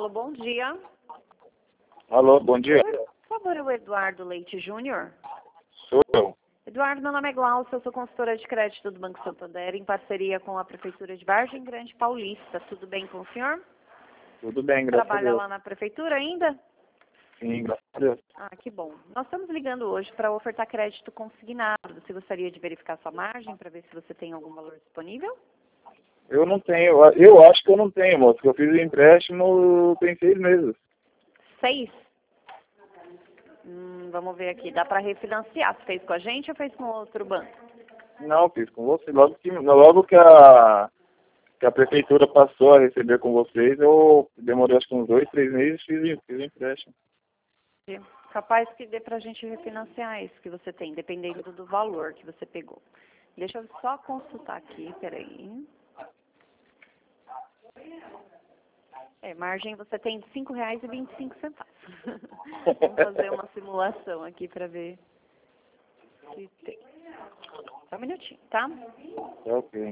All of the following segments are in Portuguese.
Alô, bom dia. Alô, bom dia. Por favor, é o Eduardo Leite Júnior. Sou eu. Eduardo, meu nome é Glaucia, eu sou consultora de crédito do Banco Santander, em parceria com a Prefeitura de Vargem Grande Paulista. Tudo bem com o senhor? Tudo bem, graças a Trabalha Deus. lá na Prefeitura ainda? Sim, graças a Deus. Ah, que bom. Nós estamos ligando hoje para ofertar crédito consignado. Você gostaria de verificar sua margem para ver se você tem algum valor disponível? Eu não tenho, eu acho que eu não tenho, moço, que eu fiz o empréstimo tem 6 meses. 6? Vamos ver aqui. Dá para refinanciar. Você fez com a gente ou fez com outro banco? Não, fiz com você. Logo que a prefeitura passou a receber com vocês, eu demorei acho que uns 2, 3 meses e fiz o empréstimo. Capaz que dê para a gente refinanciar isso que você tem, dependendo do valor que você pegou. Deixa eu só consultar aqui, peraí. Margem você tem de R$ 5,25. Vamos fazer uma simulação aqui para ver se tem. Só um minutinho, tá? É ok.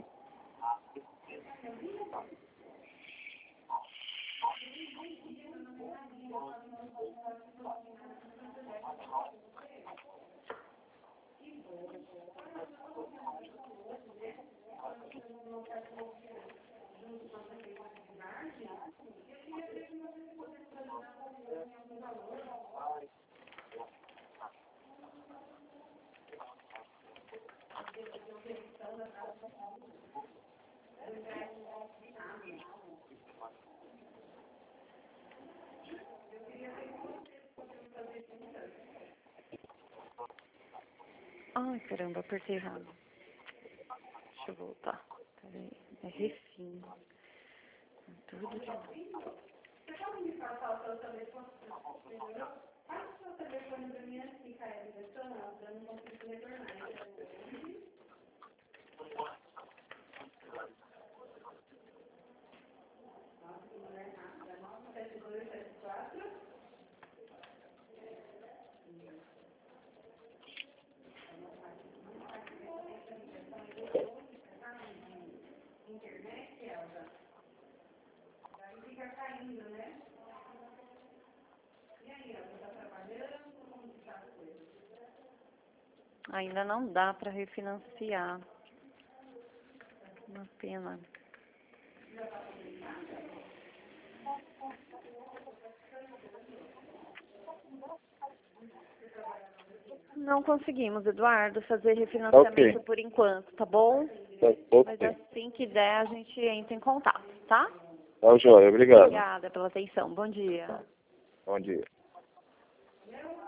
Ai, caramba, apertei errado. Deixa eu voltar. Peraí. É refim. Tudo de novo. Ainda não dá para refinanciar. Uma pena. Não conseguimos, Eduardo, fazer refinanciamento por enquanto, tá bom? Mas Ok. assim que der, a gente entra em contato, tá? Tá, joia. Obrigado. Obrigada pela atenção. Bom dia. Bom dia.